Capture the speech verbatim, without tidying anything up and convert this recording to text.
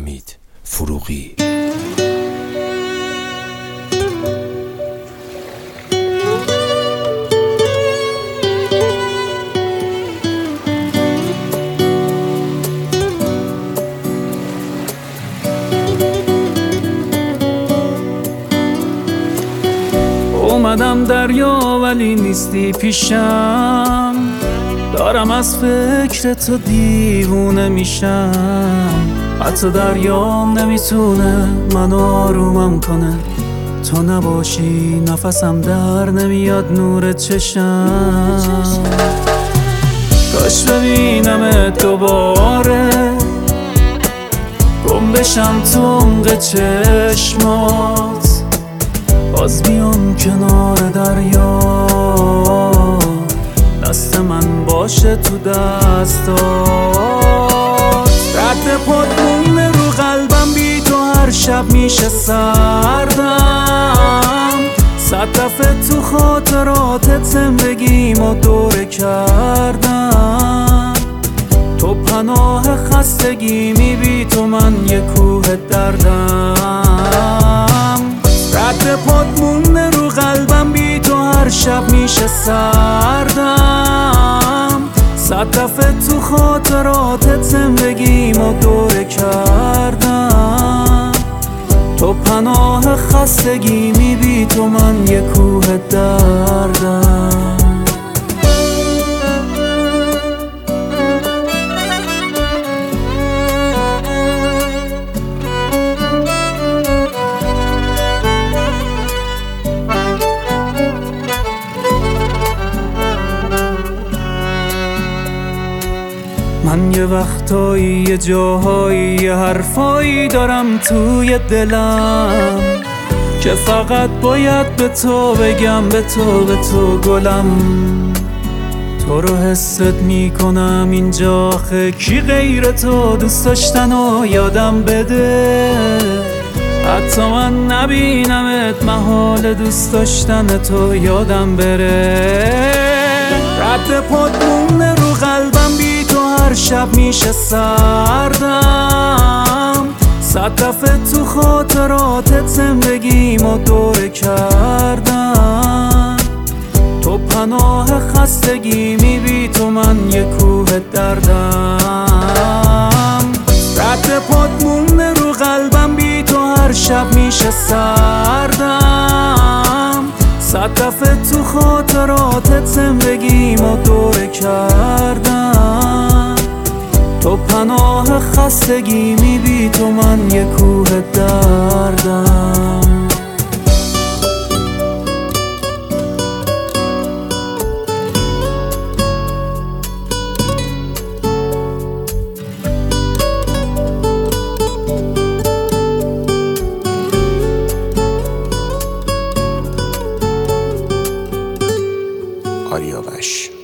حمید فروغی. اومدم دریا ولی نیستی پیشم، دارم از فکر تو دیوونه میشم. حتی دریام نمیتونه من آرومم کنه، تو نباشی نفسم در نمیاد نور چشم. کاش ببینمت دوباره، گم بشم تو عمق چشمات، باز بیام کنار دریا، دست من باشه تو دستات. رد پات مونه رو قلبم، بی تو هر شب میشه سردم. صد دفعه تو خاطرات زندگیم و دوره کردم. تو پناه خستگیمی، بی تو من یه کوه دردم. رد پات مونه رو قلبم، بی تو هر شب میشه سردم. صد دفعه تو خاطرات زندگیم و دوره کردم. تو پناه خستگیمی، بی تو من یه کوه دردم. من یه وقتایی یه جاهایی یه حرفایی دارم توی دلم که فقط باید به تو بگم، به تو به تو گلم. تو رو حست میکنم اینجا، کی غیر تو دوست داشتن و یادم بده. حتی من نبینمت محال دوست داشتن تو یادم بره. رد پات مونه رو قلبم، بی تو هر شب میشه سردم. صد دفعه تو خاطرات زندگیم و دوره کردم. تو پناه خستگیمی، بی تو من یه کوه دردم. رد پات مونه رو قلبم، بی تو هر شب میشه سردم. صد دفعه تو خاطرات زندگیم و دوره کردم. تو پناه خستگیمی، بی تو من یه کوه دردم. آریابش.